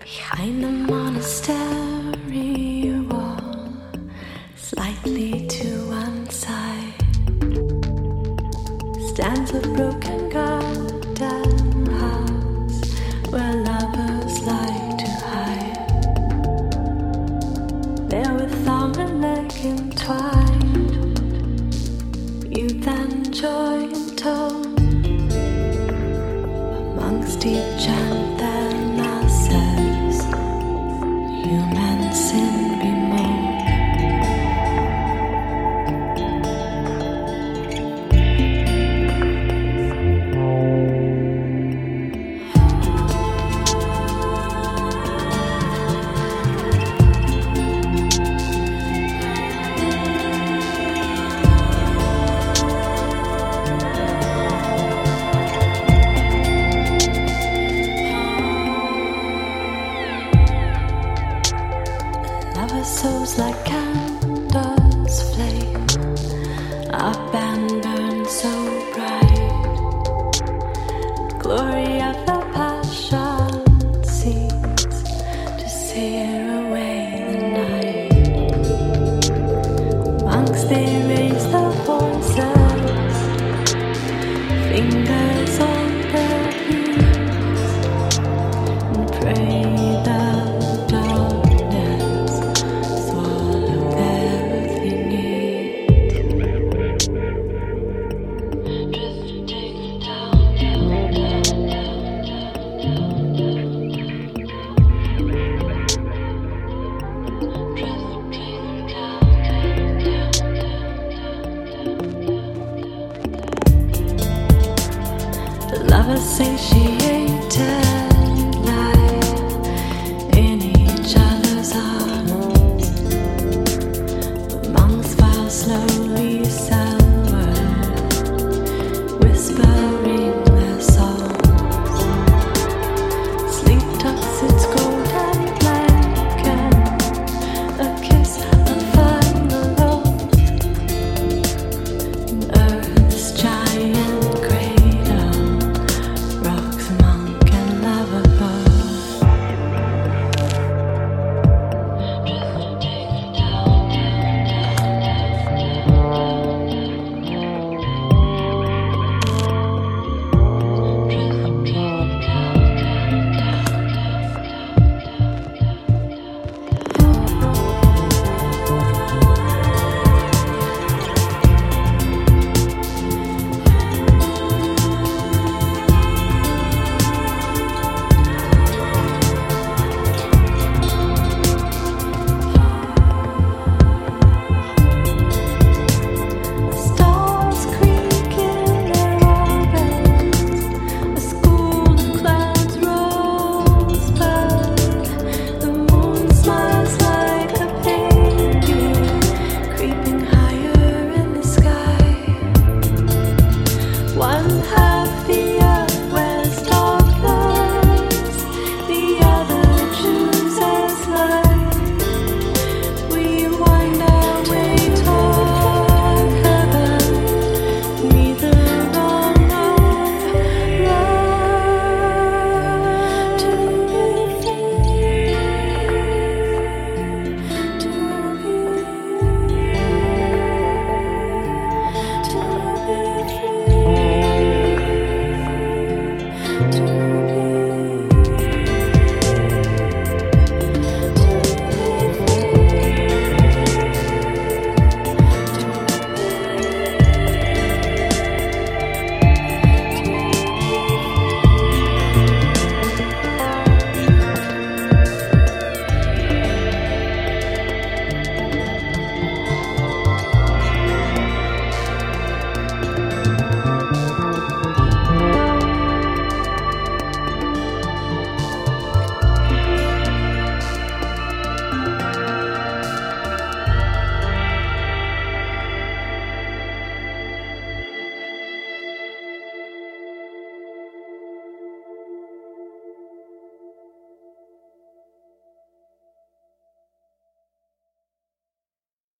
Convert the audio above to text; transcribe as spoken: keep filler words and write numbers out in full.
Behind the monastery wall, slightly to one side, stands a broken garden house where lovers like to hide. There with arm and leg entwined, youth and joy in tone, amongst each and their masses, human sin bemoan. Souls like candles flame up and burn so bright. Glory of the passion seems to sear away the night. Monks they raise their voices, fingers on their knees, and pray the lovers say she